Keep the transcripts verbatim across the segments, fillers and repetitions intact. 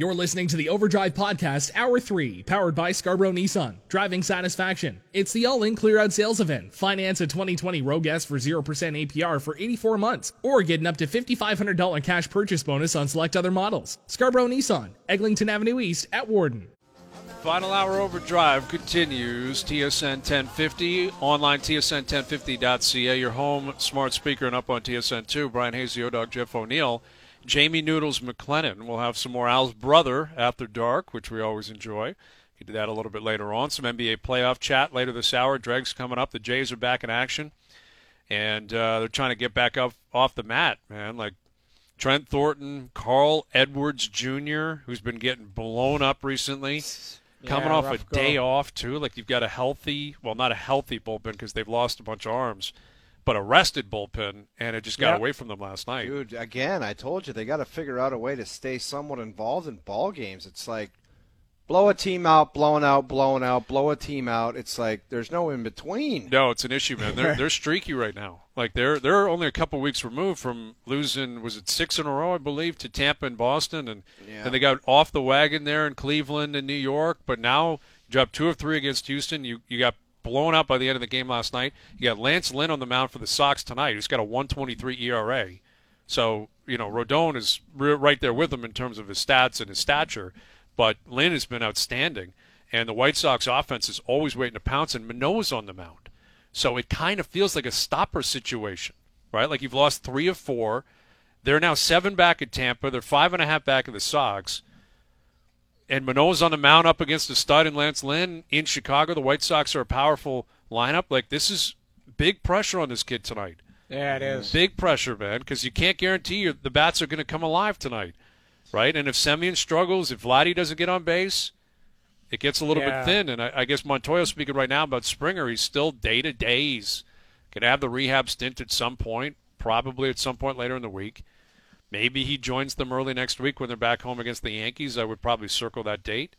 You're listening to the Overdrive Podcast, Hour three, powered by Scarborough Nissan. Driving satisfaction. It's the all-in clear-out sales event. Finance a twenty twenty Rogue S for zero percent A P R for eighty-four months, or get an up to five thousand five hundred dollars cash purchase bonus on select other models. Scarborough Nissan, Eglinton Avenue East at Warden. Final Hour Overdrive continues. T S N ten fifty, online T S N ten fifty dot C A, your home smart speaker, and up on T S N two. Brian Hazy, O-Dog, Jeff O'Neill. Jamie Noodles McLennan. We'll have some more Al's Brother After Dark, which we always enjoy. We can do that a little bit later on. Some N B A playoff chat later this hour. Dreg's coming up. The Jays are back in action. And uh, they're trying to get back up off the mat, man. Like Trent Thornton, Carl Edwards Junior, who's been getting blown up recently. Coming yeah, off a go. day off, too. Like you've got a healthy, well, not a healthy bullpen because they've lost a bunch of arms, but a rested bullpen, and it just got yep. away from them last night. Dude, again, I told you, they got to figure out a way to stay somewhat involved in ball games. It's like blow a team out, blowing out, blowing out, blow a team out. It's like there's no in between. No, it's an issue, man. They're they're streaky right now. Like they're they're only a couple weeks removed from losing, was it six in a row, I believe, to Tampa and Boston, and yeah. then they got off the wagon there in Cleveland and New York. But now you dropped two of three against Houston. You you got blown out by the end of the game last night. You got Lance Lynn on the mound for the Sox tonight, who's got a one twenty-three E R A. So, you know, Rodon is re- right there with him in terms of his stats and his stature, but Lynn has been outstanding. And the White Sox offense is always waiting to pounce, and Manoah's on the mound. So it kind of feels like a stopper situation, right? Like you've lost three of four. They're now seven back at Tampa. They're five and a half back at the Sox. And Manoah's on the mound up against a stud in Lance Lynn in Chicago. The White Sox are a powerful lineup. Like, this is big pressure on this kid tonight. Yeah, it is. Big pressure, man, because you can't guarantee you the bats are going to come alive tonight, right? And if Semien struggles, if Vladdy doesn't get on base, it gets a little yeah. bit thin. And I, I guess Montoya speaking right now about Springer. He's still day-to-day. He's going to have the rehab stint at some point, probably at some point later in the week. Maybe he joins them early next week when they're back home against the Yankees. I would probably circle that date.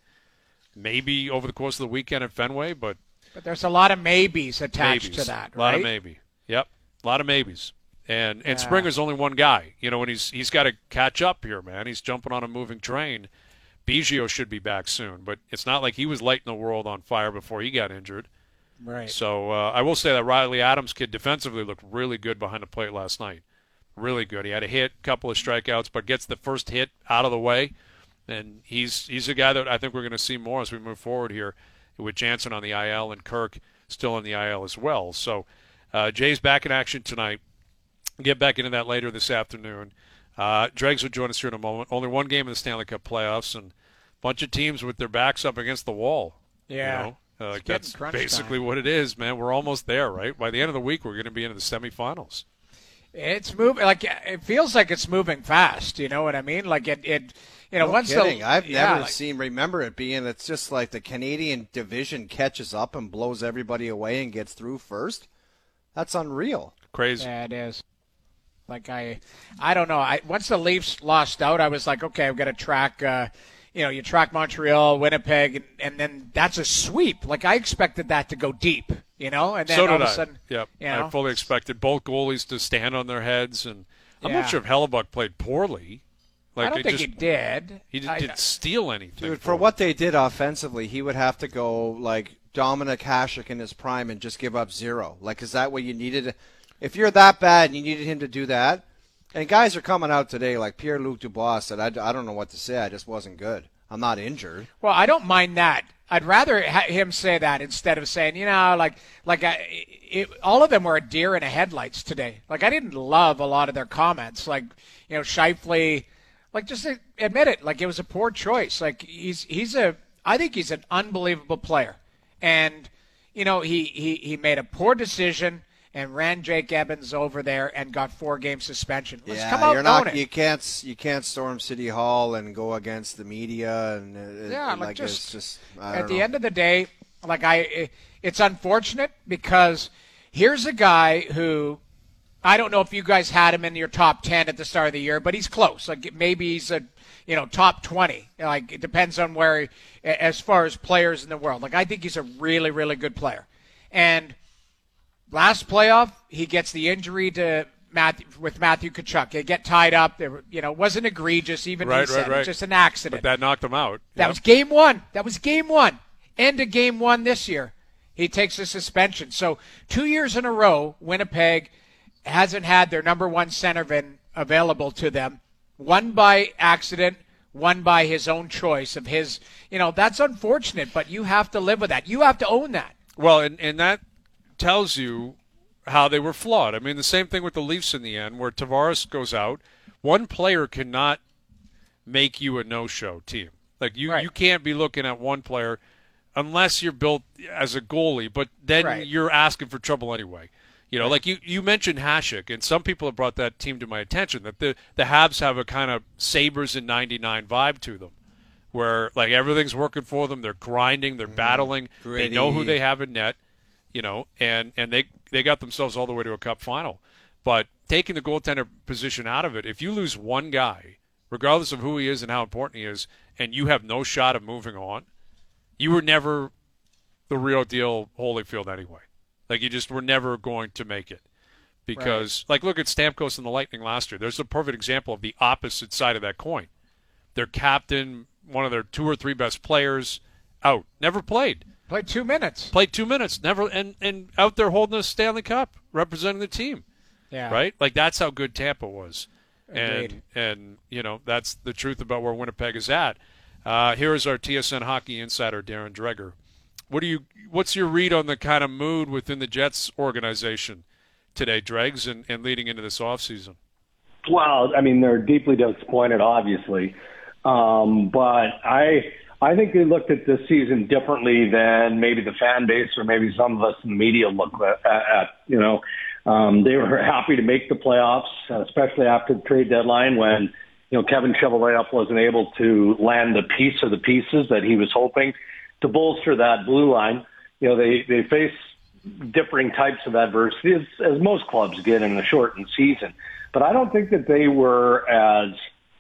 Maybe over the course of the weekend at Fenway, but but there's a lot of maybes attached maybes. to that, right? A lot of maybe. Yep, a lot of maybes. And and yeah. Springer's only one guy, you know, and he's he's got to catch up here, man. He's jumping on a moving train. Biggio should be back soon, but it's not like he was lighting the world on fire before he got injured. Right. So uh, I will say that Riley Adams kid defensively looked really good behind the plate last night. Really good. He had a hit, couple of strikeouts, but gets the first hit out of the way. And he's he's a guy that I think we're going to see more as we move forward here with Jansen on the I L and Kirk still on the I L as well. So uh, Jay's back in action tonight. Get back into that later this afternoon. Uh, Dregs will join us here in a moment. Only one game in the Stanley Cup playoffs and a bunch of teams with their backs up against the wall. Yeah. You know? uh, It's that's crunch basically time. what it is, man. We're almost there, right? By the end of the week, we're going to be into the semifinals. It's moving like it feels like it's moving fast. You know what I mean? Like it, it you know, no once kidding. the I've yeah, never like, seen. Remember it being. It's just like the Canadian division catches up and blows everybody away and gets through first. That's unreal. Crazy. Yeah, it is. Like I, I don't know. I once the Leafs lost out, I was like, okay, I've got to track. Uh, you know, you track Montreal, Winnipeg, and, and then that's a sweep. Like I expected that to go deep. You know, and then so all did of a I. sudden, Yep. you know, I fully expected both goalies to stand on their heads, and I'm Yeah. not sure if Hellebuck played poorly. Like I don't it think just, he did. He did, I- didn't steal anything. Dude, for from what they did offensively, he would have to go like Dominic Hasek in his prime and just give up zero. Like, is that what you needed? If you're that bad and you needed him to do that, and guys are coming out today, like Pierre-Luc Dubois said, I, I don't know what to say. I just wasn't good. I'm not injured. Well, I don't mind that. I'd rather ha- him say that instead of saying, you know, like, like I, it, all of them were a deer in the headlights today. Like, I didn't love a lot of their comments. Like, you know, Scheifele, like, just admit it. Like, it was a poor choice. Like, he's he's a, I think he's an unbelievable player. And, you know, he, he, he made a poor decision and ran Jake Evans over there and got four game suspension. Let's yeah, come out you're and own not. it. You can't. You can't storm City Hall and go against the media and uh, Yeah, like, like it's just, just. I at don't the know. end of the day, like I, it's unfortunate because here's a guy who I don't know if you guys had him in your top ten at the start of the year, but he's close. Like maybe he's a you know top twenty. Like it depends on where, he, as far as players in the world. Like I think he's a really really good player, and last playoff he gets the injury to Matthew, with Matthew Tkachuk. They get tied up. They were, you know, it wasn't egregious. Even right, he said right, right. it was just an accident. But that knocked him out. That yep. was game one. That was game one. End of game one this year. He takes a suspension. So two years in a row, Winnipeg hasn't had their number one centerman available to them. One by accident, one by his own choice of his. You know, that's unfortunate, but you have to live with that. You have to own that. Well, and, and that tells you how they were flawed. I mean, the same thing with the Leafs in the end, where Tavares goes out. One player cannot make you a no-show team. Like, you, right. you can't be looking at one player unless you're built as a goalie, but then right. you're asking for trouble anyway. You know, right. like you, you mentioned Hasek, and some people have brought that team to my attention, that the, the Habs have a kind of Sabres in ninety-nine vibe to them, where, like, everything's working for them. They're grinding. They're mm, battling. Gritty. They know who they have in net, you know, and, and they, they got themselves all the way to a cup final. But taking the goaltender position out of it, if you lose one guy, regardless of who he is and how important he is, and you have no shot of moving on, you were never the real deal Holyfield anyway. Like, you just were never going to make it. Because, right. like, look at Stamkos and the Lightning last year. There's a perfect example of the opposite side of that coin. Their captain, one of their two or three best players, out. Never played. Played two minutes. Played two minutes. Never, and, and out there holding a Stanley Cup, representing the team. Yeah. Right? Like, that's how good Tampa was. Agreed. And, and, you know, that's the truth about where Winnipeg is at. Uh, here is our T S N hockey insider, Darren Dreger. What do you? What's your read on the kind of mood within the Jets organization today, Dregs, and, and leading into this offseason? Well, I mean, they're deeply disappointed, obviously. Um, but I I think they looked at this season differently than maybe the fan base or maybe some of us in the media look at. at you know, um, they were happy to make the playoffs, especially after the trade deadline when, you know, Kevin Cheveldayoff wasn't able to land the piece or the pieces that he was hoping to bolster that blue line. You know, they, they face differing types of adversity, as, as most clubs get in a shortened season. But I don't think that they were as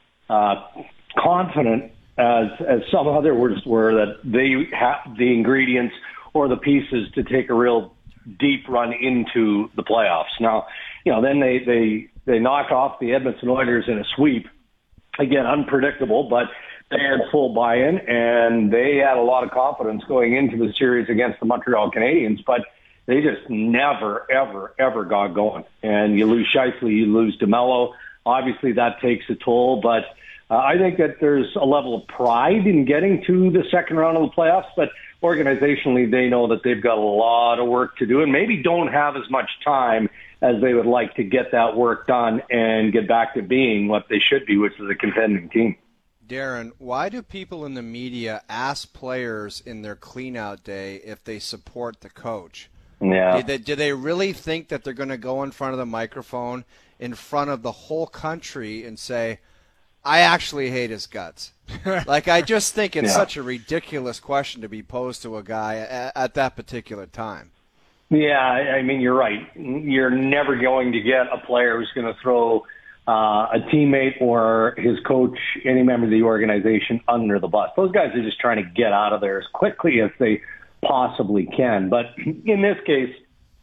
uh, confident as as some others were that they have the ingredients or the pieces to take a real deep run into the playoffs. Now, you know, then they, they, they knock off the Edmonton Oilers in a sweep. Again, unpredictable, but they had full buy-in, and they had a lot of confidence going into the series against the Montreal Canadiens, but they just never, ever, ever got going. And you lose Scheifele, you lose DeMello. Obviously, that takes a toll, but uh, I think that there's a level of pride in getting to the second round of the playoffs, but organizationally, they know that they've got a lot of work to do and maybe don't have as much time as they would like to get that work done and get back to being what they should be, which is a contending team. Darren, why do people in the media ask players in their clean-out day if they support the coach? Yeah. Do they, do they really think that they're going to go in front of the microphone in front of the whole country and say, I actually hate his guts? Like, I just think it's yeah. such a ridiculous question to be posed to a guy at, at that particular time. Yeah, I mean, you're right. You're never going to get a player who's going to throw uh, a teammate or his coach, any member of the organization, under the bus. Those guys are just trying to get out of there as quickly as they possibly can. But in this case,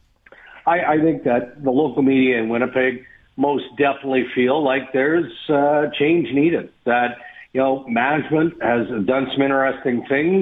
I, I think that the local media in Winnipeg most definitely feel like there's uh, change needed, that, you know, management has done some interesting things.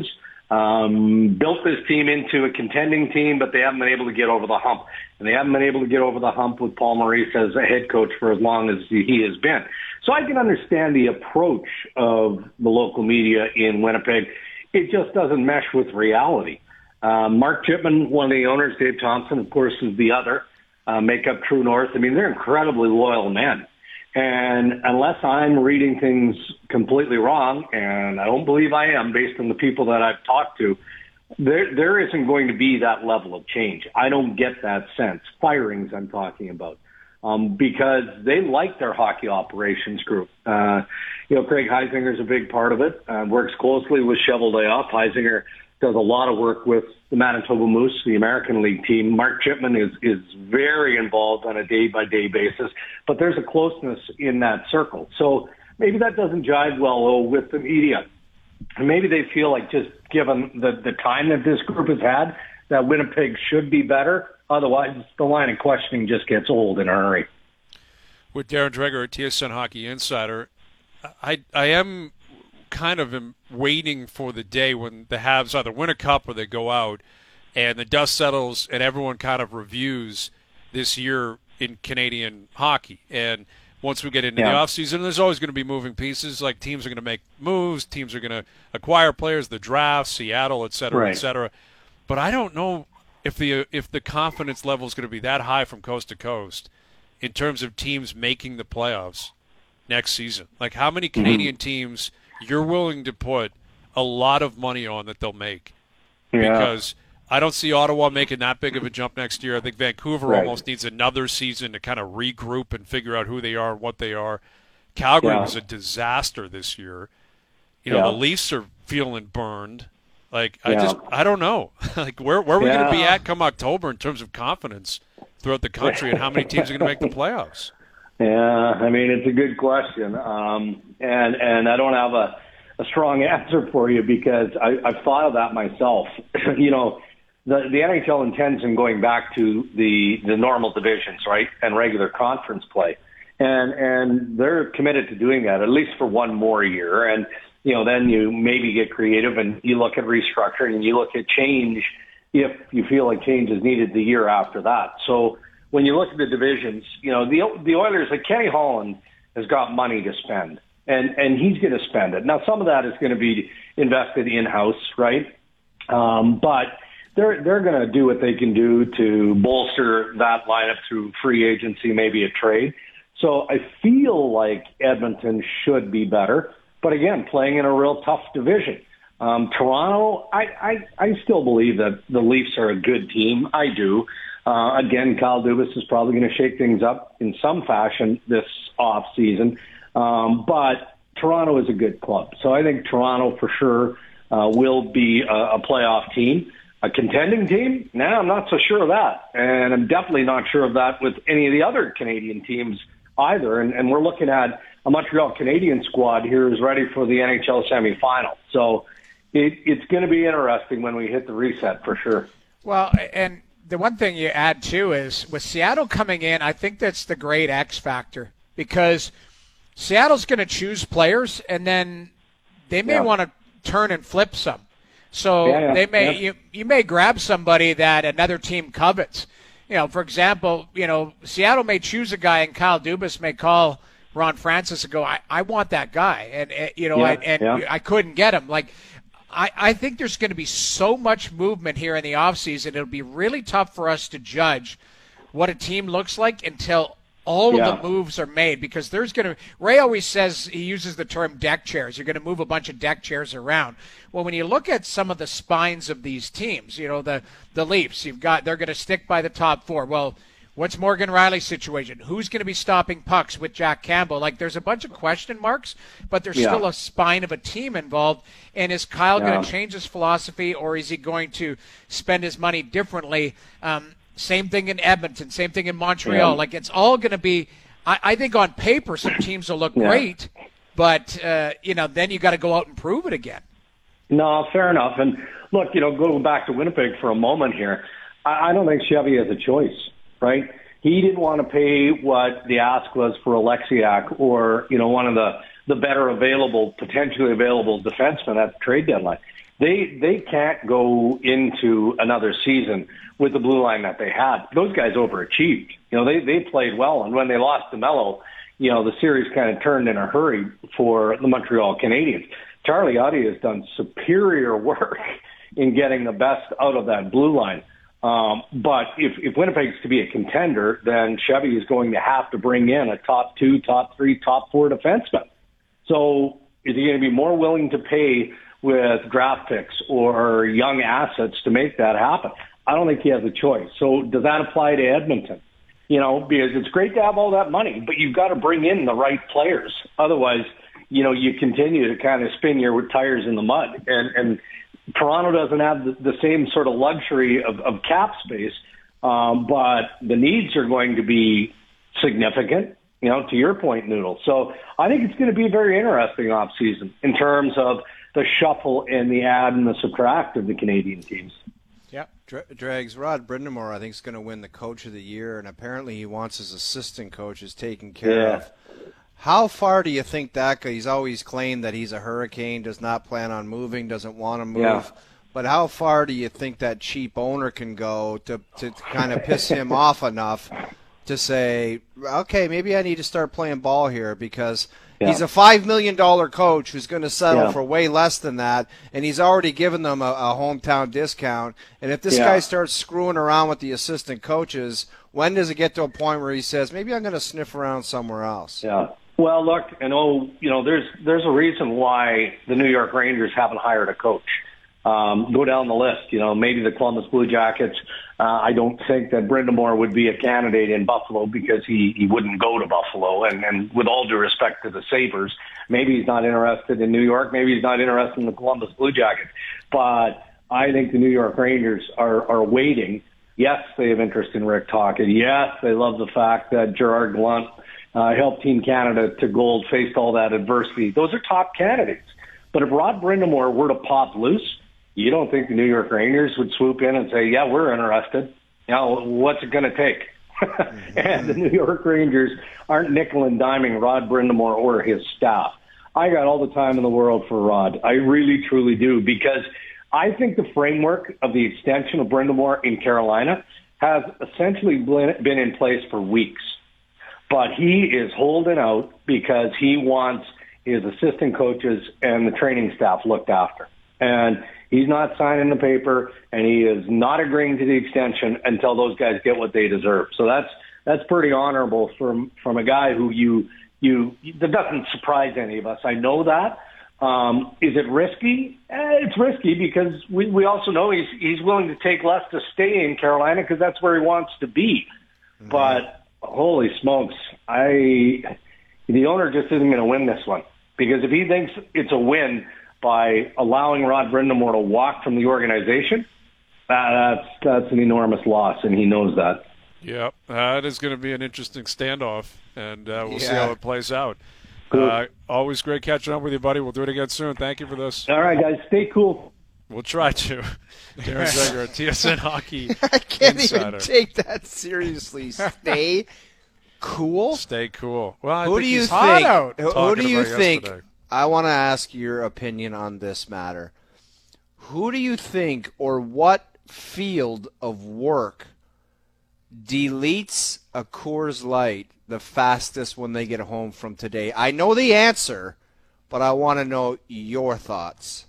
Um, built this team into a contending team, but they haven't been able to get over the hump. And they haven't been able to get over the hump with Paul Maurice as a head coach for as long as he has been. So I can understand the approach of the local media in Winnipeg. It just doesn't mesh with reality. Uh, Mark Chipman, one of the owners, Dave Thompson, of course, is the other, uh, make up True North. I mean, they're incredibly loyal men. And unless I'm reading things completely wrong, and I don't believe I am based on the people that I've talked to, there there isn't going to be that level of change. I don't get that sense. Firings I'm talking about. Um, because they like their hockey operations group. Uh, you know, Craig Heisinger is a big part of it, uh, works closely with Cheveldayoff. Heisinger does a lot of work with the Manitoba Moose, the American League team. Mark Chipman is, is very involved on a day-by-day basis, but there's a closeness in that circle. So maybe that doesn't jive well with the media. And maybe they feel like, just given the, the time that this group has had, that Winnipeg should be better. Otherwise, the line of questioning just gets old in a hurry. with Darren Dreger at T S N Hockey Insider. I I am kind of am waiting for the day when the Habs either win a cup or they go out, and the dust settles and everyone kind of reviews this year in Canadian hockey. And once we get into yeah. the offseason, there's always going to be moving pieces. Like teams are going to make moves, teams are going to acquire players, the draft, Seattle, et cetera, right. et cetera. But I don't know if the if the confidence level is going to be that high from coast to coast in terms of teams making the playoffs next season. Like how many Canadian mm-hmm. teams you're willing to put a lot of money on that they'll make? Yeah. Because I don't see Ottawa making that big of a jump next year. I think Vancouver right. almost needs another season to kind of regroup and figure out who they are and what they are. Calgary yeah. was a disaster this year. You know, yeah. the Leafs are feeling burned. Like I yeah. just I don't know. Like where where are we yeah. going to be at come October in terms of confidence throughout the country and how many teams are going to make the playoffs? Yeah, I mean it's a good question, um, and and I don't have a, a strong answer for you because I, I've thought of that myself. you know. The, the N H L intends on going back to the, the normal divisions, right, and regular conference play. And and they're committed to doing that, at least for one more year. And, you know, then you maybe get creative and you look at restructuring and you look at change if you feel like change is needed the year after that. So when you look at the divisions, you know, the the Oilers, like Kenny Holland has got money to spend, and, and he's going to spend it. Now, some of that is going to be invested in-house, right? Um, but They're they're going to do what they can do to bolster that lineup through free agency, maybe a trade. So I feel like Edmonton should be better, but again, playing in a real tough division. Um, Toronto, I, I I still believe that the Leafs are a good team. I do. Uh, again, Kyle Dubas is probably going to shake things up in some fashion this off season, um, but Toronto is a good club. So I think Toronto for sure uh, will be a, a playoff team. A contending team? No, I'm not so sure of that. And I'm definitely not sure of that with any of the other Canadian teams either. And, and we're looking at a Montreal Canadian squad here who's ready for the N H L semifinal. So it, it's going to be interesting when we hit the reset for sure. Well, and the one thing you add, too, is with Seattle coming in, I think that's the great X factor because Seattle's going to choose players, and then they may yeah. want to turn and flip some. So yeah, yeah, they may yeah. you you may grab somebody that another team covets. You know, for example, you know, Seattle may choose a guy and Kyle Dubas may call Ron Francis and go, I, I want that guy. And, and you know, yeah, I, and yeah. I couldn't get him. Like, I, I think there's going to be so much movement here in the offseason. It'll be really tough for us to judge what a team looks like until all yeah. of the moves are made, because there's going to – Ray always says, he uses the term deck chairs. You're going to move a bunch of deck chairs around. Well, when you look at some of the spines of these teams, you know, the, the Leafs, you've got – they're going to stick by the top four. Well, what's Morgan Riley's situation? Who's going to be stopping pucks with Jack Campbell? Like, there's a bunch of question marks, but there's yeah. still a spine of a team involved. And is Kyle yeah. going to change his philosophy, or is he going to spend his money differently? Um Same thing in Edmonton, same thing in Montreal. Yeah. Like, it's all going to be, I, I think on paper, some teams will look yeah. great, but, uh, you know, then you got to go out and prove it again. No, fair enough. And look, you know, going back to Winnipeg for a moment here, I, I don't think Chevy has a choice, right? He didn't want to pay what the ask was for Alexiak or, you know, one of the, the better available, potentially available defensemen at the trade deadline. They they can't go into another season with the blue line that they had. Those guys overachieved. You know, they, they played well, and when they lost to Melo, you know, the series kind of turned in a hurry for the Montreal Canadiens. Charlie Audy has done superior work in getting the best out of that blue line. Um, but if, if Winnipeg's to be a contender, then Chevy is going to have to bring in a top two, top three, top four defenseman. So is he going to be more willing to pay with draft picks or young assets to make that happen? I don't think he has a choice. So does that apply to Edmonton? You know, because it's great to have all that money, but you've got to bring in the right players. Otherwise, you know, you continue to kind of spin your tires in the mud. And, and Toronto doesn't have the, the same sort of luxury of, of cap space, um, but the needs are going to be significant, you know, to your point, Noodle. So I think it's going to be a very interesting offseason in terms of the shuffle and the add and the subtract of the Canadian teams. Yep. Dra- Drags, Rod Brindamore, I think, is going to win the Coach of the Year, and apparently he wants his assistant coaches taken care Yeah. of. How far do you think that guy, he's always claimed that he's a Hurricane, does not plan on moving, doesn't want to move. Yeah. But how far do you think that cheap owner can go to, to kind of piss him off enough to say, okay, maybe I need to start playing ball here because Yeah. he's a five million dollars coach who's going to settle Yeah. for way less than that, and he's already given them a, a hometown discount. And if this Yeah. guy starts screwing around with the assistant coaches, when does it get to a point where he says, maybe I'm going to sniff around somewhere else? Yeah. Well, look, and oh, you know, there's there's a reason why the New York Rangers haven't hired a coach. Um, go down the list. You know, maybe the Columbus Blue Jackets. Uh, I don't think that Brindamore would be a candidate in Buffalo because he, he wouldn't go to Buffalo. And, and with all due respect to the Sabres, maybe he's not interested in New York. Maybe he's not interested in the Columbus Blue Jackets. But I think the New York Rangers are, are waiting. Yes, they have interest in Rick Tocchet. Yes, they love the fact that Gerard Gallant uh, helped Team Canada to gold, faced all that adversity. Those are top candidates. But if Rod Brindamore were to pop loose, you don't think the New York Rangers would swoop in and say, yeah, we're interested. You know, what's it going to take? And the New York Rangers aren't nickel and diming Rod Brindamore or his staff. I got all the time in the world for Rod. I really, truly do, because I think the framework of the extension of Brindamore in Carolina has essentially been in place for weeks. But he is holding out because he wants his assistant coaches and the training staff looked after. And he's not signing the paper, and he is not agreeing to the extension until those guys get what they deserve. So that's that's pretty honorable from from a guy who you you that doesn't surprise any of us. I know that. Um, is it risky? Eh, it's risky because we we also know he's he's willing to take less to stay in Carolina because that's where he wants to be. Mm-hmm. But holy smokes, I the owner just isn't going to win this one, because if he thinks it's a win by allowing Rod Brindamore to walk from the organization, that, that's that's an enormous loss, and he knows that. Yeah, that is going to be an interesting standoff, and uh, we'll yeah. see how it plays out. Cool. Uh, always great catching up with you, buddy. We'll do it again soon. Thank you for this. All right, guys, stay cool. We'll try to. Darren Zegger, T S N Hockey I can't Insider. even take that seriously. Stay cool. Stay cool. Well, I Who think do you he's hot think? out. Who, who talking do you about think? yesterday. I want to ask your opinion on this matter. Who do you think, or what field of work deletes a Coors Light the fastest when they get home from today? I know the answer, but I want to know your thoughts.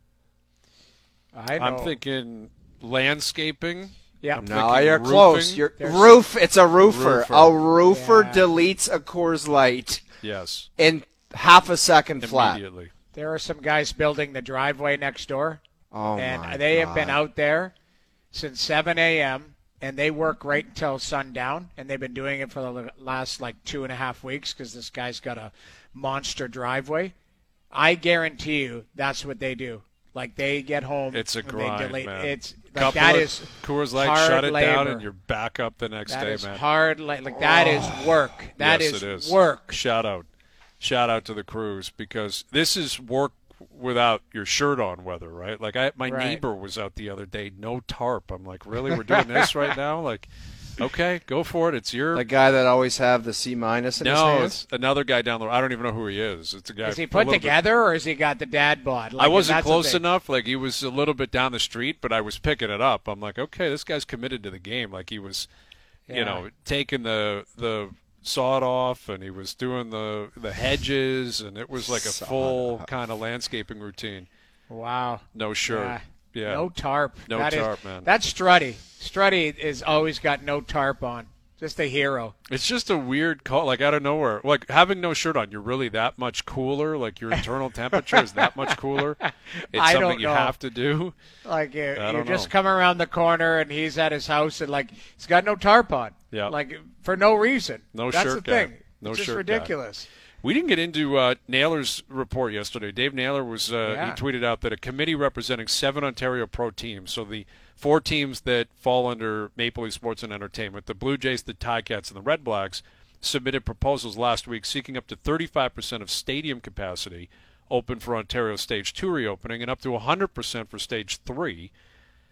I know. I'm thinking landscaping. Yeah. I'm No, thinking you're roofing. close. You're There's- roof. It's a roofer. Roofer. A roofer Yeah. deletes a Coors Light Yes, in half a second flat. immediately. There are some guys building the driveway next door, Oh and my they God. have been out there since seven a.m., and they work right until sundown, and they've been doing it for the last, like, two and a half weeks because this guy's got a monster driveway. I guarantee you that's what they do. Like, they get home. It's a and grind, they delete. man. It's like Couple that of is Coors Light, hard shut it down, labor. and you're back up the next that day, is man. hard. la- Like that is work. That yes, is, it is work. Shout out, shout out to the crews, because this is work without your shirt on weather, right? Like I, my Right. neighbor was out the other day, no tarp. I'm like, really? We're doing this right now? Like, okay, go for it. It's your The guy that always have the C minus in his no. hands. It's another guy down the road. I don't even know who he is. It's a guy. Is he a put little bit- together, or has he got the dad bod? Like, I wasn't that's the close thing. enough. Like he was a little bit down the street, but I was picking it up. I'm like, okay, this guy's committed to the game. Like he was, Yeah. you know, taking the the sawed off, and he was doing the the hedges, and it was like a Sawed full off. kind of landscaping routine. Wow. No shirt. Yeah. Yeah. No tarp. No That is- tarp, man. That's Strutty. Strutty is always got no tarp on. Just a hero. It's just a weird call, like out of nowhere. Like having no shirt on, you're really that much cooler. Like your internal temperature is that much cooler. It's I something don't you know. have to do. Like you, I you don't just know. come around the corner and he's at his house and like he's got no tarp on. Yeah. Like for no reason. No That's shirt the guy. thing. No it's just shirt guy. ridiculous. We didn't get into uh, Naylor's report yesterday. Dave Naylor was uh, Yeah. he tweeted out that a committee representing seven Ontario pro teams, so the four teams that fall under Maple Leaf Sports and Entertainment, the Blue Jays, the Ticats, and the Red Blacks, submitted proposals last week seeking up to thirty-five percent of stadium capacity open for Ontario Stage two reopening and up to one hundred percent for Stage three.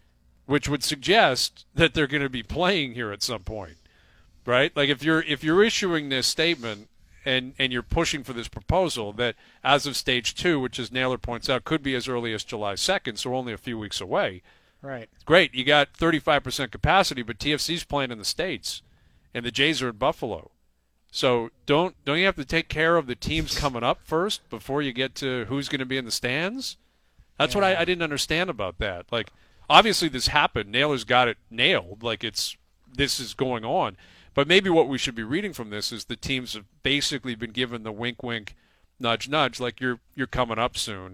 which would suggest that they're going to be playing here at some point, right? Like if you're if you're issuing this statement and and you're pushing for this proposal that as of stage two, which as Naylor points out, could be as early as July second, so only a few weeks away. Right. Great, you got thirty-five percent capacity, but T F C's playing in the States, and the Jays are in Buffalo. So don't don't you have to take care of the teams coming up first before you get to who's going to be in the stands? That's yeah. what I, I didn't understand about that. Like, obviously this happened. Naylor's got it nailed. Like it's this is going on. But maybe what we should be reading from this is the teams have basically been given the wink, wink, nudge, nudge. Like you're you're coming up soon,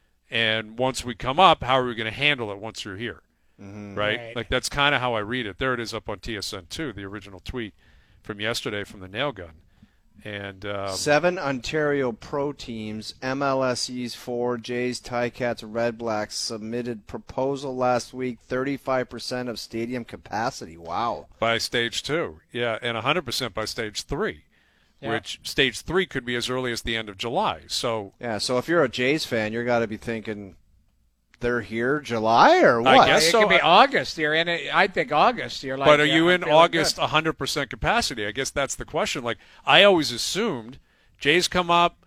and once we come up, how are we going to handle it once you're here? Mm-hmm. Right? right? Like that's kind of how I read it. There it is up on T S N two, the original tweet from yesterday from the Nail Gun. And um, seven Ontario pro teams, M L S E's four, Jays, Ticats, Red Blacks submitted proposal last week, thirty-five percent of stadium capacity. Wow. By stage two. Yeah, and one hundred percent by stage three, yeah. which stage three could be as early as the end of July. So yeah, so if you're a Jays fan, you're got to be thinking they're here July or what? I guess it so. could be August. You're in it. I think August. You're like, but are yeah, you I'm in August good. one hundred percent capacity? I guess that's the question. Like I always assumed, Jays come up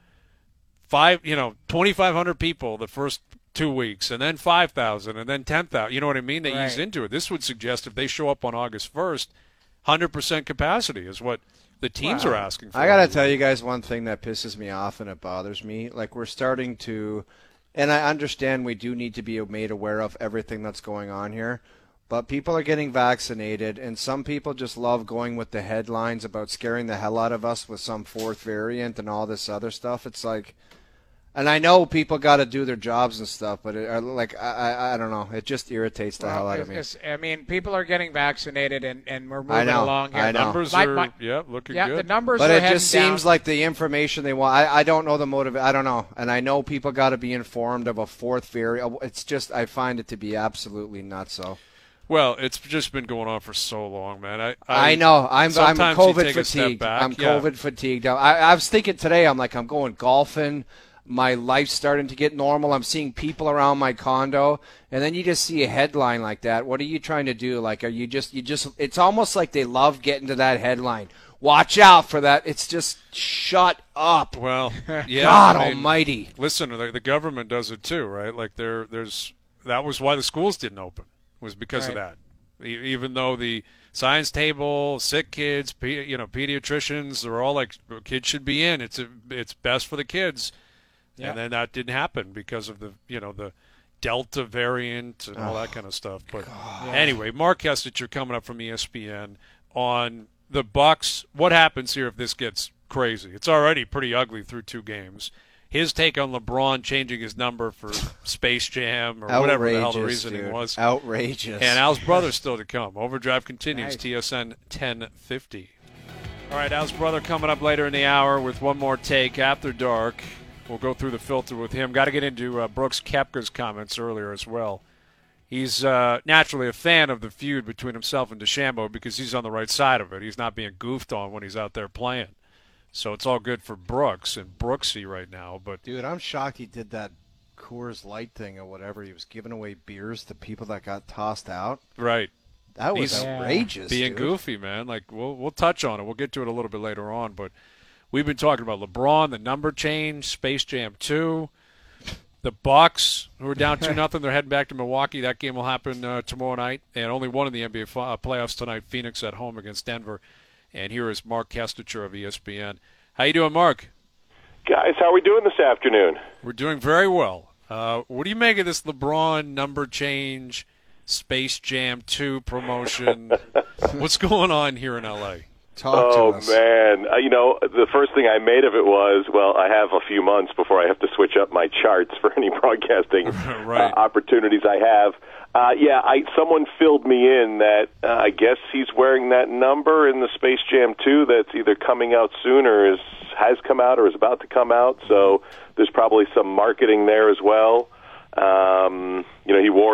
five, you know, twenty-five hundred people the first two weeks, and then five thousand, and then ten thousand. You know what I mean? They right. ease into it. This would suggest if they show up on August first, one hundred percent capacity is what the teams wow. are asking for. I got to tell you guys one thing that pisses me off and it bothers me. Like we're starting to. And I understand we do need to be made aware of everything that's going on here, but people are getting vaccinated, and some people just love going with the headlines about scaring the hell out of us with some fourth variant and all this other stuff. It's like, and I know people got to do their jobs and stuff, but it, like I, I, I don't know, it just irritates the well, hell out of me. I mean, people are getting vaccinated, and, and we're moving know, along here. I know. Numbers my, are my, yeah looking yeah, good. the numbers but are it heading just seems down. like the information they want. I, I don't know the motive. I don't know, and I know people got to be informed of a fourth variant. It's just I find it to be absolutely nuts. So. Well, it's just been going on for so long, man. I I, I know. I'm I'm COVID fatigued. Back, I'm yeah. COVID fatigued. I, I was thinking today. I'm like, I'm going golfing. My life's starting to get normal. I'm seeing people around my condo, and then you just see a headline like that. What are you trying to do? Like, are you just you just? It's almost like they love getting to that headline. Watch out for that. It's just shut up. Well, yeah. God I mean, Almighty. Listen, the, the government does it too, right? Like there, there's that was why the schools didn't open. Was because right. of that. E- even though the science table, sick kids, pe- you know, pediatricians, they're all like, kids should be in. It's a, it's best for the kids. Yeah. And then that didn't happen because of the, you know, the Delta variant and all oh, that kind of stuff. But God. Anyway, Mark Kestecher coming up from E S P N on the Bucks. What happens here if this gets crazy? It's already pretty ugly through two games. His take on LeBron changing his number for Space Jam or whatever the hell the reasoning dude. was. Outrageous. And Al's brother still to come. Overdrive continues. Nice. T S N ten fifty. All right, Al's brother coming up later in the hour with one more take after dark. We'll go through the filter with him. Got to get into uh, Brooks Koepka's comments earlier as well. He's uh, naturally a fan of the feud between himself and DeChambeau because he's on the right side of it. He's not being goofed on when he's out there playing. So it's all good for Brooks and Brooksy right now. But dude, I'm shocked he did that Coors Light thing or whatever. He was giving away beers to people that got tossed out. Right. That was he's outrageous. Being dude. goofy, man. Like we'll we'll touch on it. We'll get to it a little bit later on, but we've been talking about LeBron, the number change, Space Jam two, the Bucks, who are down two nothing. They're heading back to Milwaukee. That game will happen uh, tomorrow night, and only one in the N B A f- uh, playoffs tonight. Phoenix at home against Denver. And here is Mark Kestecher of E S P N. How you doing, Mark? Guys, how are we doing this afternoon? We're doing very well. Uh, what do you make of this LeBron number change, Space Jam two promotion? What's going on here in L A? Talk oh, to us. man. Uh, you know, the first thing I made of it was, well, I have a few months before I have to switch up my charts for any broadcasting right. uh, opportunities I have. Uh, yeah, I someone filled me in that uh, I guess he's wearing that number in the Space Jam two that's either coming out soon or is, has come out or is about to come out. So there's probably some marketing there as well. Um, you know, he wore it in the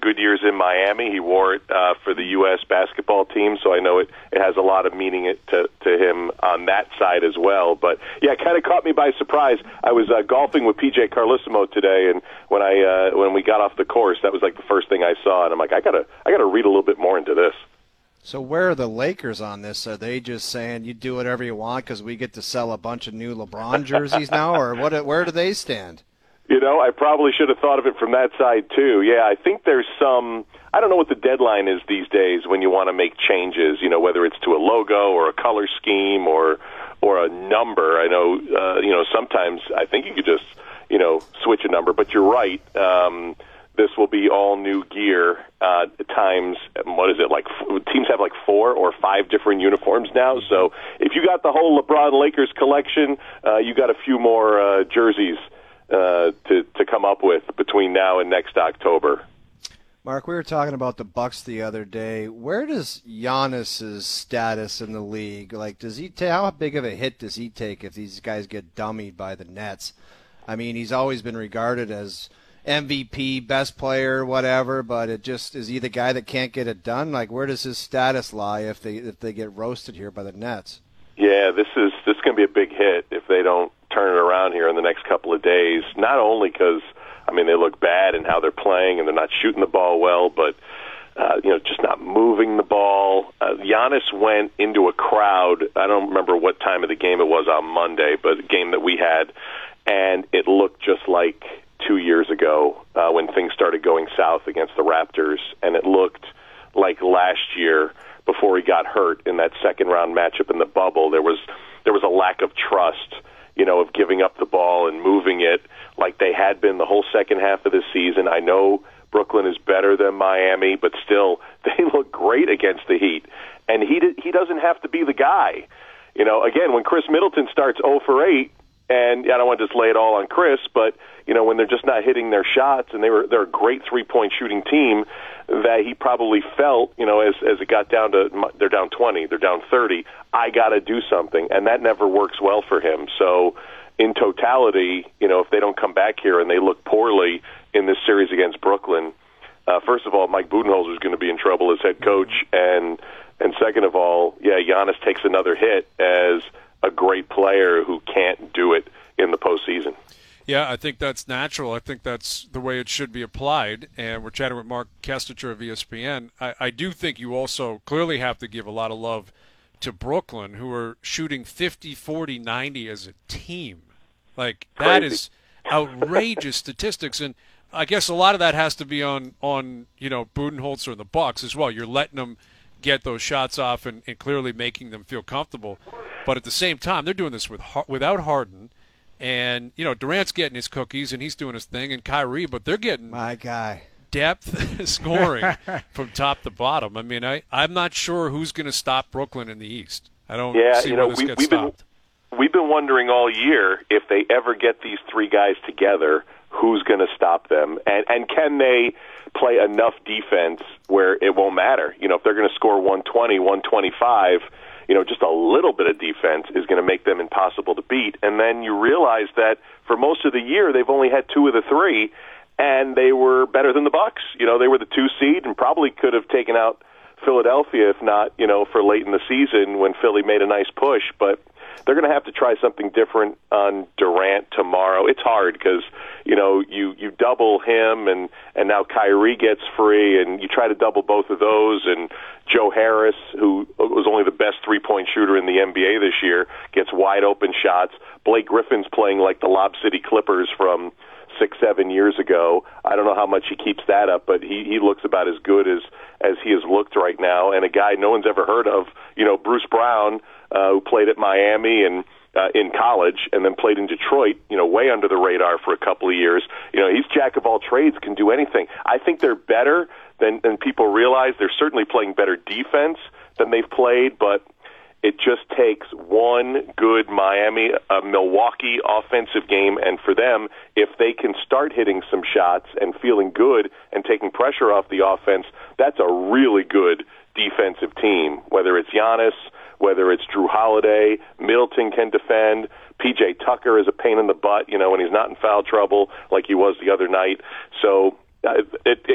good years in Miami. He wore it uh, for the U S basketball team, so I know it, it has a lot of meaning it to, to him on that side as well. But, yeah, it kind of caught me by surprise. I was uh, golfing with P J Carlissimo today, and when I uh, when we got off the course, that was like the first thing I saw, and I'm like, I gotta I gotta read a little bit more into this. So where are the Lakers on this? Are they just saying you do whatever you want because we get to sell a bunch of new LeBron jerseys now, or what? Where do they stand? You know, I probably should have thought of it from that side, too. Yeah, I think there's some – I don't know what the deadline is these days when you want to make changes, you know, whether it's to a logo or a color scheme or or a number. I know, uh, you know, sometimes I think you could just, you know, switch a number. But you're right. Um, this will be all new gear uh, times, what is it, like teams have like four or five different uniforms now. So if you got the whole LeBron Lakers collection, uh, you got a few more uh, jerseys Uh, to to come up with between now and next October. Mark, we were talking about the Bucks the other day. Where does Giannis's status in the league? Like, does he ta- how big of a hit does he take if these guys get dummied by the Nets? I mean, he's always been regarded as M V P, best player, whatever. But it just is he the guy that can't get it done? Like, where does his status lie if they if they get roasted here by the Nets? Yeah, this is this is going to be a big hit if they don't turn it around here in the next couple of days. Not only because, I mean, they look bad in how they're playing and they're not shooting the ball well, but, uh, you know, just not moving the ball. Uh, Giannis went into a crowd. I don't remember what time of the game it was on Monday, but a game that we had, and it looked just like two years ago uh, when things started going south against the Raptors, and it looked like last year before he got hurt in that second-round matchup in the bubble. There was there was a lack of trust, you know, of giving up the ball and moving it like they had been the whole second half of the season. I know Brooklyn is better than Miami, but still, they look great against the Heat. And he he doesn't have to be the guy. You know, again, when Chris Middleton starts oh for eight, and I don't want to just lay it all on Chris, but, you know, when they're just not hitting their shots, and they were, they're a great three-point shooting team, that he probably felt, you know, as, as it got down to, they're down twenty, they're down thirty, I got to do something, and that never works well for him. So in totality, you know, if they don't come back here and they look poorly in this series against Brooklyn, uh, first of all, Mike Budenholzer is going to be in trouble as head coach, and and second of all, yeah, Giannis takes another hit as a great player who can't do it in the postseason. Yeah, I think that's natural. I think that's the way it should be applied. And we're chatting with Mark Kestecher of E S P N. I, I do think you also clearly have to give a lot of love to Brooklyn, who are shooting fifty, forty, ninety as a team. Like, that Crazy. is outrageous statistics. And I guess a lot of that has to be on, on you know, Budenholzer and the Bucks as well. You're letting them get those shots off and, and clearly making them feel comfortable. But at the same time, they're doing this with without Harden. And, you know, Durant's getting his cookies, and he's doing his thing, and Kyrie, but they're getting my guy depth scoring from top to bottom. I mean, I, I'm not sure who's going to stop Brooklyn in the East. I don't yeah, see you know, where this we, gets we've stopped. Been, we've been wondering all year if they ever get these three guys together, who's going to stop them? And, and can they play enough defense where it won't matter? You know, if they're going to score one twenty, one twenty-five, you know, just a little bit of defense is going to make them impossible to beat. And then you realize that for most of the year, they've only had two of the three, and they were better than the Bucks. You know, they were the two seed and probably could have taken out Philadelphia, if not, you know, for late in the season when Philly made a nice push. But they're going to have to try something different on Durant tomorrow. It's hard because, you know, you, you double him, and, and now Kyrie gets free, and you try to double both of those, and Joe Harris, who was only the best three-point shooter in the N B A this year, gets wide-open shots. Blake Griffin's playing like the Lob City Clippers from six, seven years ago. I don't know how much he keeps that up, but he, he looks about as good as, as he has looked right now. And a guy no one's ever heard of, you know, Bruce Brown, uh, who played at Miami and uh, in college and then played in Detroit, you know, way under the radar for a couple of years. You know, he's jack of all trades, can do anything. I think they're better than, than people realize. They're certainly playing better defense than they've played, but it just takes one good Miami, uh, Milwaukee offensive game, and for them, if they can start hitting some shots and feeling good and taking pressure off the offense, that's a really good defensive team, whether it's Giannis, whether it's Drew Holiday, Middleton can defend, P J Tucker is a pain in the butt, you know, when he's not in foul trouble like he was the other night. So uh, it, it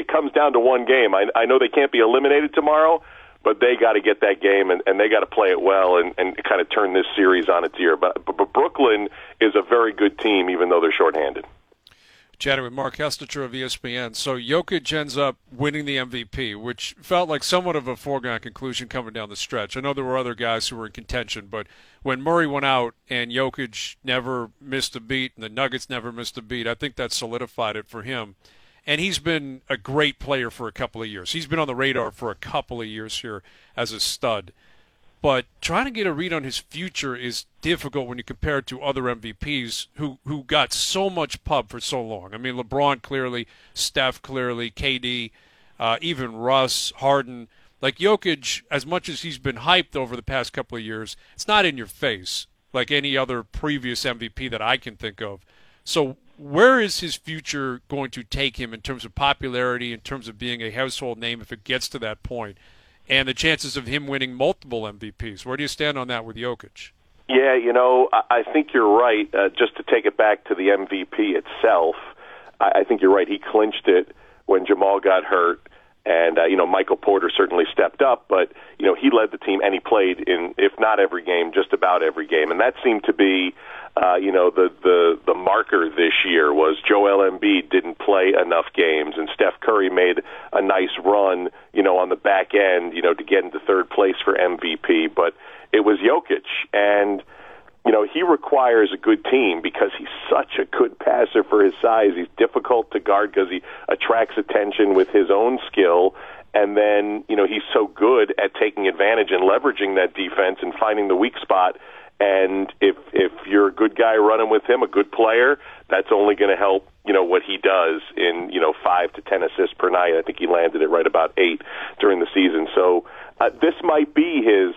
it comes down to one game. I, I know they can't be eliminated tomorrow, but they got to get that game, and, and they got to play it well and, and kind of turn this series on its ear. But, but, but Brooklyn is a very good team, even though they're shorthanded. Chatting with Mark Hesteter of E S P N. So Jokic ends up winning the M V P, which felt like somewhat of a foregone conclusion coming down the stretch. I know there were other guys who were in contention, but when Murray went out and Jokic never missed a beat and the Nuggets never missed a beat, I think that solidified it for him. And he's been a great player for a couple of years. He's been on the radar for a couple of years here as a stud. But trying to get a read on his future is difficult when you compare it to other M V Ps who, who got so much pub for so long. I mean, LeBron clearly, Steph clearly, K D, uh, even Russ, Harden. Like Jokic, as much as he's been hyped over the past couple of years, it's not in your face like any other previous M V P that I can think of. So where is his future going to take him in terms of popularity, in terms of being a household name if it gets to that point? And the chances of him winning multiple M V Ps. Where do you stand on that with Jokic? Yeah, you know, I think you're right. Uh, just to take it back to the M V P itself, I think you're right. He clinched it when Jamal got hurt. And, uh, you know, Michael Porter certainly stepped up, but, you know, he led the team and he played in, if not every game, just about every game. And that seemed to be, uh, you know, the, the, the marker this year was Joel Embiid didn't play enough games and Steph Curry made a nice run, you know, on the back end, you know, to get into third place for M V P. But it was Jokic. And, you know, he requires a good team because he's such a good passer for his size. He's difficult to guard because he attracts attention with his own skill. And then, you know, he's so good at taking advantage and leveraging that defense and finding the weak spot. And if if you're a good guy running with him, a good player, that's only going to help, you know, what he does in, you know, five to ten assists per night. I think he landed at right about eight during the season. So uh, this might be his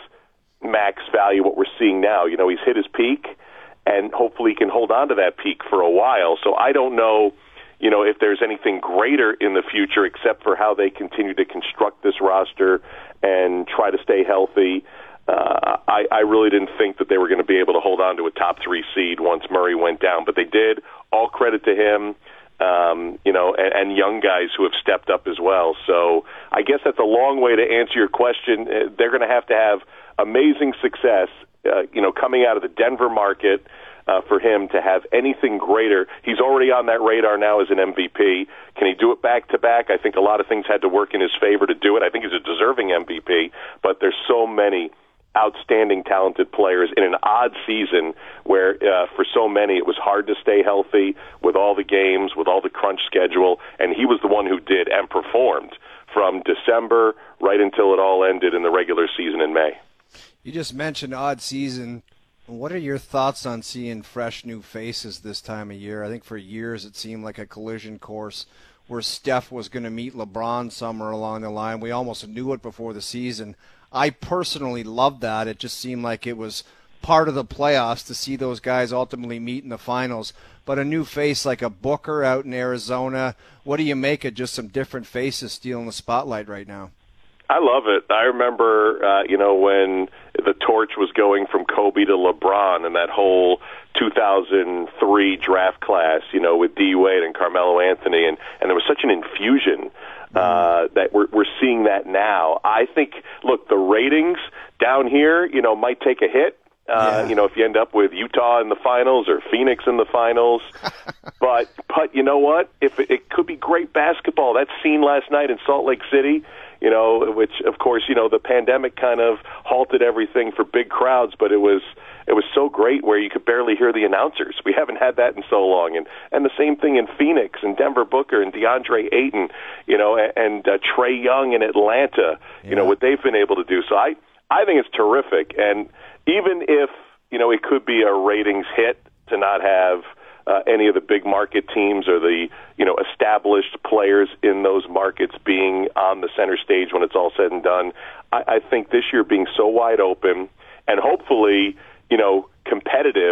max value, what we're seeing now. You know, he's hit his peak, and hopefully he can hold on to that peak for a while. So I don't know, you know, if there's anything greater in the future except for how they continue to construct this roster and try to stay healthy. Uh, I, I really didn't think that they were going to be able to hold on to a top three seed once Murray went down, but they did. All credit to him. Um, you know, and, and young guys who have stepped up as well. So I guess that's a long way to answer your question. They're going to have to have amazing success, uh, you know, coming out of the Denver market uh, for him to have anything greater. He's already on that radar now as an M V P. Can he do it back to back? I think a lot of things had to work in his favor to do it. I think he's a deserving M V P, but there's so many outstanding, talented players in an odd season where uh, for so many it was hard to stay healthy with all the games, with all the crunch schedule, and he was the one who did and performed from December right until it all ended in the regular season in May. You just mentioned odd season. What are your thoughts on seeing fresh new faces this time of year? I think for years it seemed like a collision course where Steph was going to meet LeBron somewhere along the line. We almost knew it before the season. I personally loved that. It just seemed like it was part of the playoffs to see those guys ultimately meet in the finals. But a new face like a Booker out in Arizona, what do you make of just some different faces stealing the spotlight right now? I love it. I remember, uh, you know, when the torch was going from Kobe to LeBron and that whole two thousand three draft class, you know, with D. Wade and Carmelo Anthony, and, and there was such an infusion uh, that we're, we're seeing that now. I think, look, the ratings down here, you know, might take a hit. Uh, yeah. You know, if you end up with Utah in the finals or Phoenix in the finals. but, but you know what? If it, it could be great basketball. That scene last night in Salt Lake City, you know, which, of course, you know, the pandemic kind of halted everything for big crowds, but it was it was so great where you could barely hear the announcers. We haven't had that in so long. And, and the same thing in Phoenix and Denver Booker and DeAndre Ayton, you know, and, and uh, Trae Young in Atlanta, yeah. you know, what they've been able to do. So I, I think it's terrific. And even if, you know, it could be a ratings hit to not have uh, any of the big market teams or the, you know, established players in those markets being on the center stage when it's all said and done, I, I think this year being so wide open and hopefully, you know, competitive,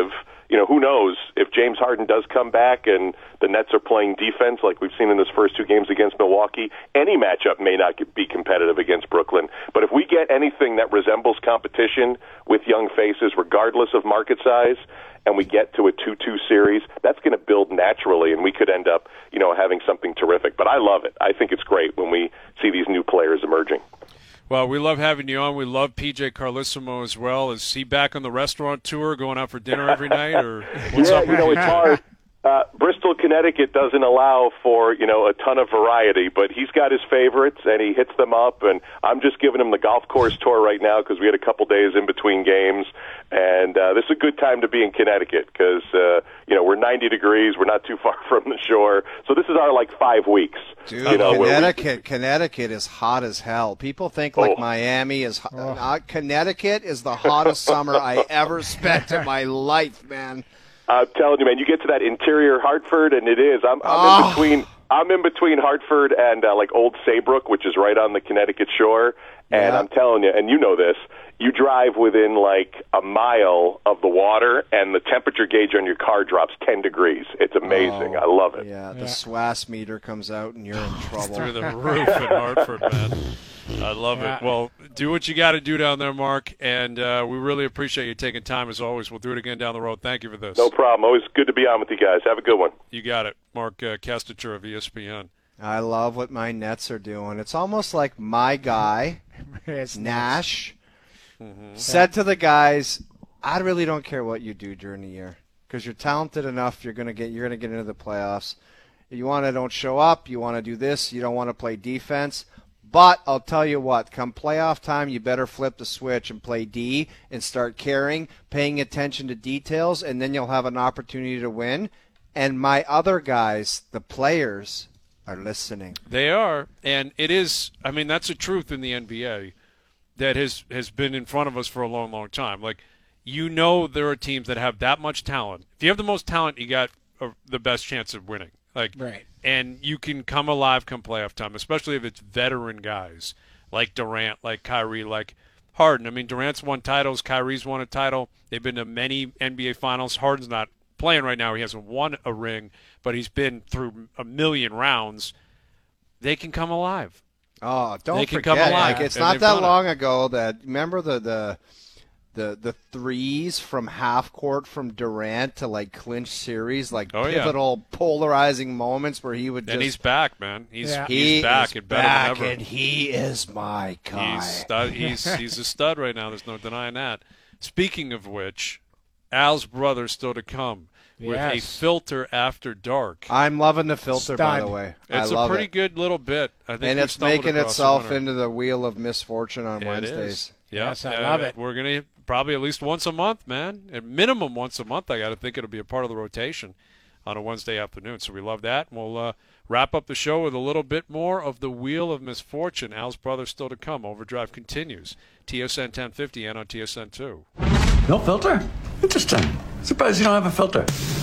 you know, who knows if James Harden does come back and the Nets are playing defense like we've seen in this first two games against Milwaukee, any matchup may not be competitive against Brooklyn. But if we get anything that resembles competition with young faces, regardless of market size, and we get to a two two series, that's going to build naturally, and we could end up, you know, having something terrific. But I love it. I think it's great when we see these new players emerging. Well, we love having you on. We love P J Carlesimo as well. Is he back on the restaurant tour, going out for dinner every night, or what's yeah, up? you know, it's hard. Uh, Bristol, Connecticut doesn't allow for, you know, a ton of variety, but he's got his favorites and he hits them up, and I'm just giving him the golf course tour right now because we had a couple days in between games, and uh, this is a good time to be in Connecticut because, uh, you know, we're ninety degrees, we're not too far from the shore, so this is our, like, five weeks. Dude, you know, Connecticut, we... Connecticut is hot as hell. People think, like, oh. Miami is hot. Oh. Uh, Connecticut is the hottest summer I ever spent in my life, man. I'm telling you, man, you get to that interior Hartford, and it is. I'm, I'm oh. in between. I'm in between Hartford and uh, like Old Saybrook, which is right on the Connecticut shore. And yeah. I'm telling you, and you know this, you drive within like a mile of the water, and the temperature gauge on your car drops ten degrees. It's amazing. Oh, I love it. Yeah, the yeah. S W A S meter comes out, and you're in trouble. Through the roof in Hartford, man. I love yeah. it. Well, do what you got to do down there, Mark, and uh, we really appreciate you taking time as always. We'll do it again down the road. Thank you for this. No problem. Always good to be on with you guys. Have a good one. You got it. Mark uh, Kestecher of E S P N. I love what my Nets are doing. It's almost like my guy, Nash, mm-hmm. said to the guys, I really don't care what you do during the year because you're talented enough. You're going to get you're going to get into the playoffs. You want to don't show up. You want to do this. You don't want to play defense. But I'll tell you what, come playoff time, you better flip the switch and play D and start caring, paying attention to details, and then you'll have an opportunity to win. And my other guys, the players, are listening. They are, and it is, I mean, that's a truth in the N B A that has, has been in front of us for a long, long time. Like, you know there are teams that have that much talent. If you have the most talent, you got a, the best chance of winning. Like, right. And you can come alive come playoff time, especially if it's veteran guys like Durant, like Kyrie, like Harden. I mean, Durant's won titles. Kyrie's won a title. They've been to many N B A finals. Harden's not playing right now. He hasn't won a ring, but he's been through a million rounds. They can come alive. Oh, don't they can forget. Come alive. Like, it's not that long ago that, remember the, the – The the threes from half court from Durant to like clinch series, like oh, pivotal, yeah. polarizing moments where he would just. And he's back, man. He's yeah. he's he back is and better back, than ever. And he is my guy. He's stud, he's he's a stud right now. There's no denying that. Speaking of which, Al's brother still to come with yes. a filter after dark. I'm loving the filter, Stud. by the way. It's I a love pretty it. good little bit. I think and it's making itself into the wheel of misfortune on yeah, Wednesdays. Yeah, yes, I uh, love it. We're gonna probably at least once a month, man. At minimum once a month. I got to think it'll be a part of the rotation on a Wednesday afternoon. So we love that. And we'll uh, wrap up the show with a little bit more of the Wheel of Misfortune. Al's brother still to come. Overdrive continues. T S N ten fifty and on T S N two. No filter? Interesting. Surprised you don't have a filter.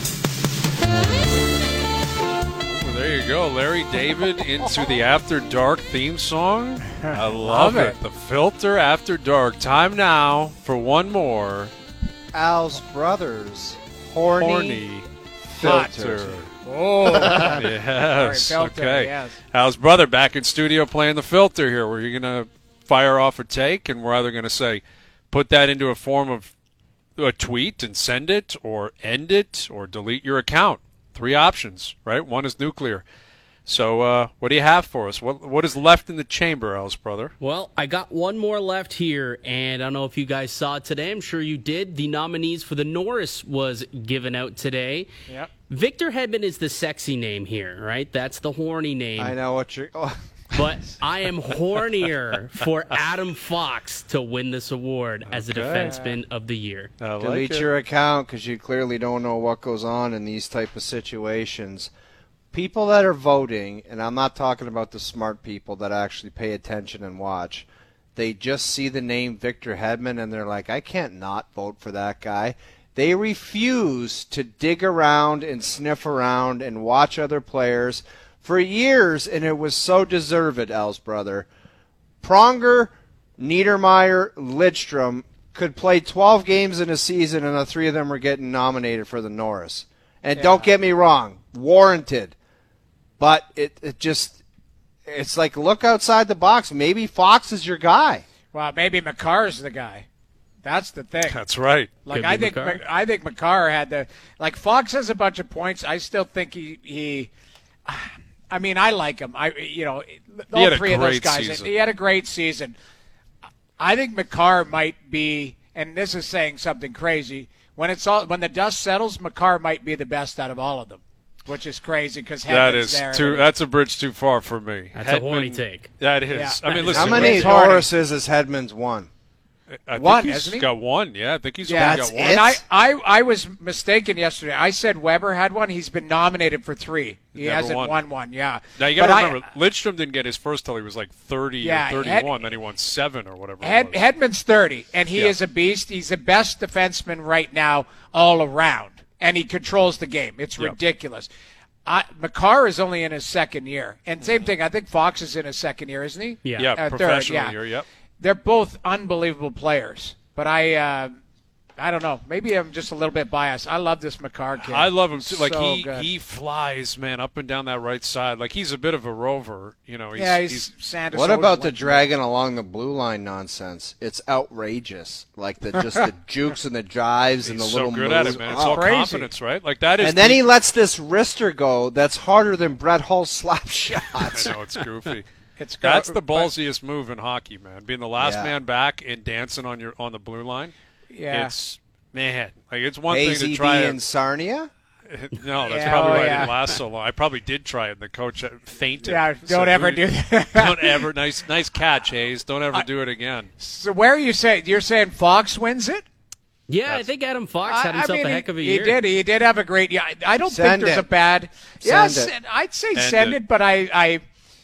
Well, there you go. Larry David into the After Dark theme song. I love, love it. it. The filter After Dark. Time now for one more. Al's brothers. Horny, Horny filter. filter. Oh, yes. Sorry, filter, okay. yes. Al's brother back in studio playing the filter here. Where you're going to fire off a take, and we're either going to say, put that into a form of a tweet and send it, or end it, or delete your account. Three options, right? One is nuclear. So uh, what do you have for us? What What is left in the chamber, Al's brother? Well, I got one more left here, and I don't know if you guys saw it today. I'm sure you did. The nominees for the Norris was given out today. Yep. Victor Hedman is the sexy name here, right? That's the horny name. I know what you're... Oh. But I am hornier for Adam Fox to win this award as the Okay. defenseman of the year. I like Delete it. your account because you clearly don't know what goes on in these type of situations. People that are voting, and I'm not talking about the smart people that actually pay attention and watch, they just see the name Victor Hedman and they're like, I can't not vote for that guy. They refuse to dig around and sniff around and watch other players for years, and it was so deserved, Al's brother. Pronger, Niedermeyer, Lidstrom could play twelve games in a season, and the three of them were getting nominated for the Norris. And Yeah. don't get me wrong, warranted. But it, it just, it's like, look outside the box. Maybe Fox is your guy. Well, maybe McCarr's the guy. That's the thing. That's right. Like Could I be think, McCarr. I think McCarr had the like Fox has a bunch of points. I still think he, he I mean, I like him. I, you know, all had a three of those great guys. season. He had a great season. I think McCarr might be, and this is saying something crazy. When it's all, when the dust settles, McCarr might be the best out of all of them, which is crazy because That Hedman's is there. too. That's a bridge too far for me. That's a horny take. That is. Yeah. I mean, How listen. How many it's horny. Norrises has Hedman's won? I think One, he's hasn't he? got one. Yeah, I think he's Yeah, only That's got one. it? And I, I, I was mistaken yesterday. I said Weber had one. He's been nominated for three. He Never hasn't won. won one. Yeah. Now you got But to I- remember, Lidstrom didn't get his first till he was like thirty Yeah, or Hed- thirty-one. then he won seven or whatever. Hed, it was. Hedman's thirty, and he Yeah. is a beast. He's the best defenseman right now all around, and he controls the game. It's Yep. ridiculous. I, McCarr is only in his second year. And same thing, I think Fox is in his second year, isn't he? Yeah. yeah, Uh, third, professional yeah. year. Yep. They're both unbelievable players. But I uh, I don't know. Maybe I'm just a little bit biased. I love this McCarr kid. I love him too. Like So he good. he flies, man, up and down that right side. Like he's a bit of a rover. You know. He's, yeah, he's, he's Sanders. What always about the went- dragging along the blue line nonsense? It's outrageous. Like the just the jukes and the jives and the he's little so good moves. at it, man. It's Oh. all crazy. confidence, right? Like that is. And then the- he lets this wrister go that's harder than Brett Hull's slap shots. I know it's goofy. It's That's the but- ballsiest move in hockey, man. Being the last Yeah. man back and dancing on your on the blue line. Yeah. It's man, like it's one thing A Z to D try and it. Sarnia? No, that's Yeah, probably oh, why it yeah. didn't last so long. I probably did try it, and the coach fainted. Yeah, Said, don't ever "Who- do that. Don't ever. Nice, nice catch, Hayes. Don't ever do it again. So where are you saying? You're saying Fox wins it? Yeah, I think Adam Fox had I- I himself mean, a he- heck of a he year. did. He did have a great year. I, I don't Send think there's it. a bad. Yeah, Send it. send- I'd say Send send, it. it, but I, I,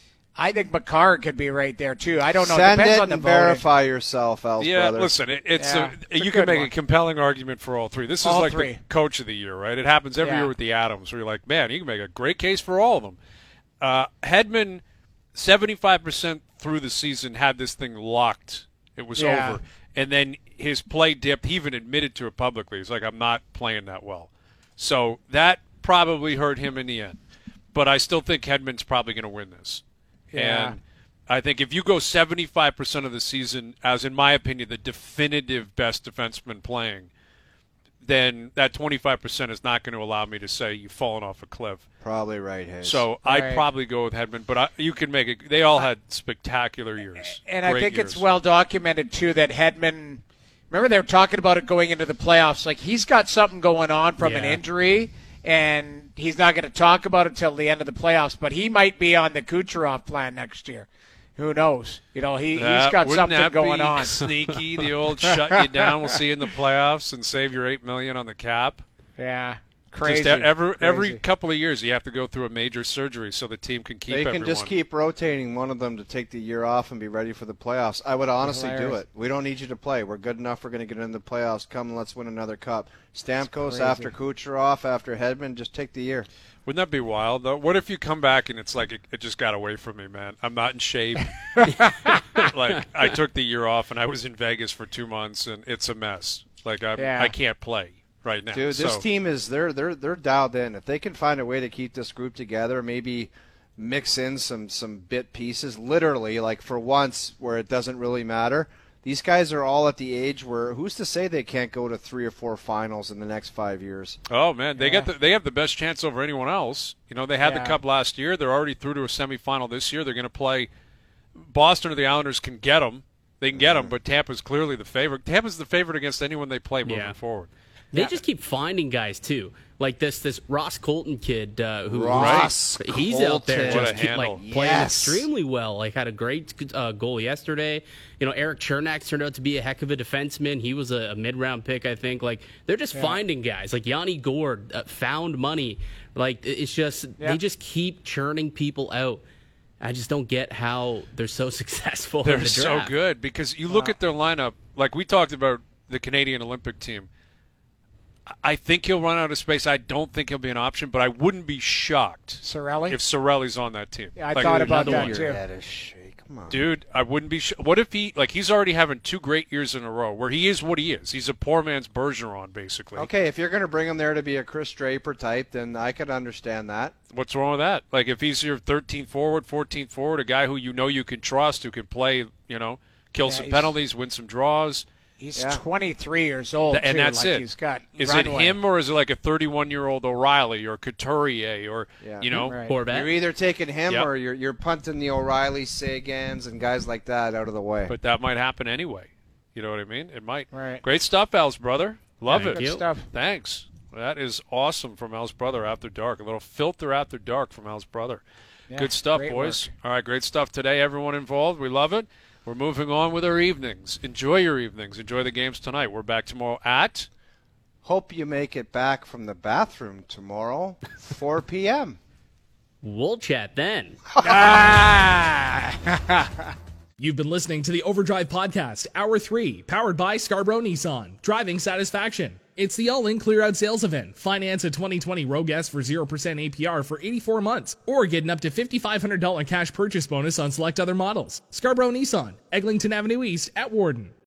I think McCarr could be right there too. I don't know. Send Depends it on the and voting. verify yourself, Else Yeah, brother. listen, it, it's Yeah, a, it's a you can good make one. a compelling argument for all three. This is All like three. the coach of the year, right? It happens every Yeah. year with the Adams, where you're like, man, you can make a great case for all of them. Uh, Hedman, seventy-five percent through the season, had this thing locked. It was Yeah. over. And then his play dipped. He even admitted to it publicly. He's like, I'm not playing that well. So that probably hurt him in the end. But I still think Hedman's probably going to win this. Yeah. And I think if you go seventy-five percent of the season as, in my opinion, the definitive best defenseman playing, then that twenty-five percent is not going to allow me to say you've fallen off a cliff. Probably right, Hayes. So I'd Right. probably go with Hedman, but I, you can make it. They all had spectacular years. And I Great think years. it's well documented too that Hedman. Remember they were talking about it going into the playoffs. Like he's got something going on from an Yeah. injury, and he's not going to talk about it till the end of the playoffs. But he might be on the Kucherov plan next year. Who knows? You know, he, That- he's got wouldn't something that going be on. Sneaky, the old shut you down. We'll see you in the playoffs and save your eight million on the cap. Yeah, crazy. Just e- every every crazy. couple of years, you have to go through a major surgery so the team can keep they can everyone. just keep rotating one of them to take the year off and be ready for the playoffs. I would honestly do Hilarious. it. We don't need you to play. We're good enough. We're going to get into the playoffs. Come and let's win another cup. Stamkos crazy. after Kucherov, after Hedman, just take the year. Wouldn't that be wild, though? What if you come back and it's like, it, it just got away from me, man? I'm not in shape. Like, I took the year off and I was in Vegas for two months and it's a mess. Like, I'm, Yeah. I can't play right now. Dude, this So- team is they're they're they're dialed in. If they can find a way to keep this group together, maybe mix in some some bit pieces, literally, like for once where it doesn't really matter. These guys are all at the age where who's to say they can't go to three or four finals in the next five years? Oh man, they Yeah. get the, they have the best chance over anyone else. You know, they had Yeah. the cup last year. They're already through to a semifinal this year. They're going to play Boston or the Islanders can get them. They can get them, but Tampa's clearly the favorite. Tampa's the favorite against anyone they play moving Yeah. forward. They just keep finding guys too, like this this Ross Colton kid uh, who Ross who's, he's out there Colton. What just a keep, handle. like playing Yes. extremely well. Like had a great uh, goal yesterday. You know, Eric Chernak turned out to be a heck of a defenseman. He was a, a mid round pick, I think. Like they're just finding guys. Like Yanni Gord uh, found money. Like it's just Yeah. they just keep churning people out. I just don't get how they're so successful. They're in the so draft. good because you look at their lineup. Like we talked about the Canadian Olympic team. I think he'll run out of space. I don't think he'll be an option, but I wouldn't be shocked Sorelli? if Sorelli's on that team. Yeah, I Like, thought about another that one. too. Your head is shaking. Dude, I wouldn't be sh- What if he, like, he's already having two great years in a row where he is what he is. He's a poor man's Bergeron, basically. Okay, if you're going to bring him there to be a Chris Draper type, then I could understand that. What's wrong with that? Like, if he's your thirteenth forward, fourteenth forward, a guy who you know you can trust, who can play, you know, kill Yeah, some he's- penalties, win some draws. He's Yeah. twenty-three years old, Th- and too. that's like it. He's got Is runway. it him or is it like a thirty-one-year-old O'Reilly or Couturier or, Yeah. you know? Right. Corvette. You're either taking him Yep. or you're you're punting the O'Reilly, Sagans, and guys like that out of the way. But that might happen anyway. You know what I mean? It might. Right. Great stuff, Al's brother. Love Thank it. you. Good stuff. Thanks. That is awesome from Al's brother after dark. A little filter after dark from Al's brother. Yeah, Good stuff, great boys. work. All right, great stuff today. Everyone involved, we love it. We're moving on with our evenings. Enjoy your evenings. Enjoy the games tonight. We're back tomorrow at Hope you make it back from the bathroom tomorrow, four p.m. We'll chat then. You've been listening to the Overdrive Podcast, Hour three, powered by Scarborough Nissan. Driving satisfaction. It's the all-in clear-out sales event. Finance a twenty twenty Rogue S for zero percent A P R for eighty-four months, or get an up to fifty-five hundred dollars cash purchase bonus on select other models. Scarborough Nissan, Eglinton Avenue East at Warden.